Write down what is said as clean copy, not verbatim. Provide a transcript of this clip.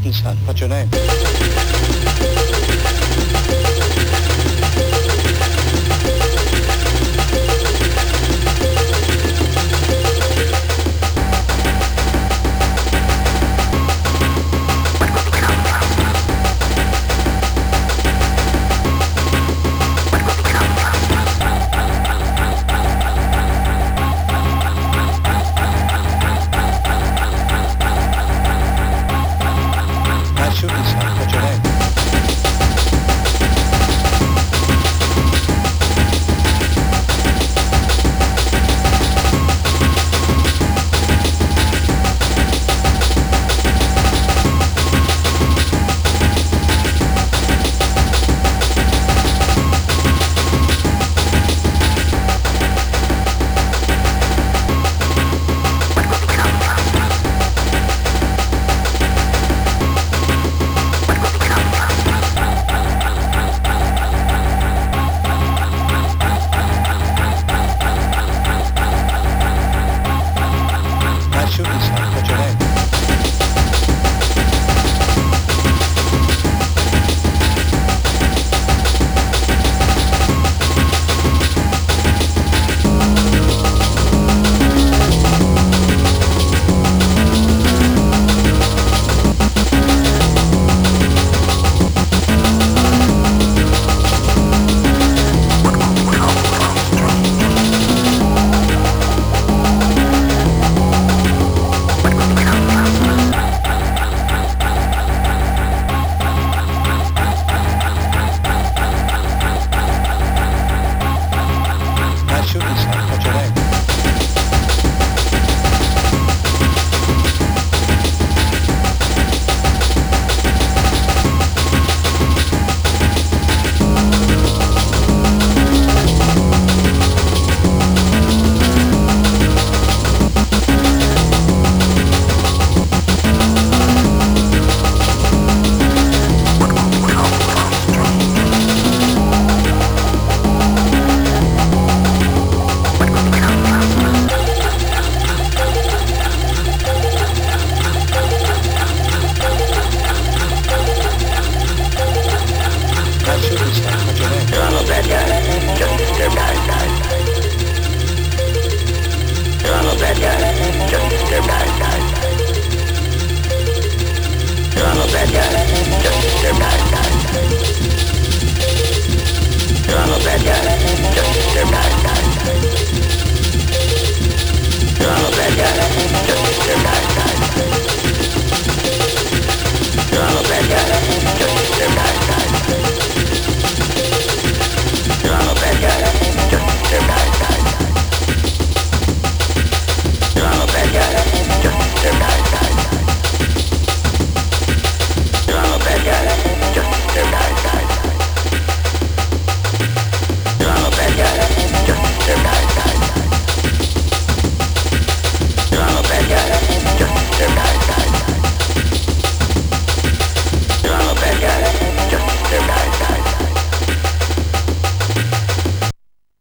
shooting son. What's your name? Shooting son. What's your name? Shooting son. What's your name? Shooting son. What's your name? You're not a bad guy, just a scared guy. You're not a bad guy, just a scared guy. You're not a bad guy, just a scared guy. You're not a bad guy, just a scared guy.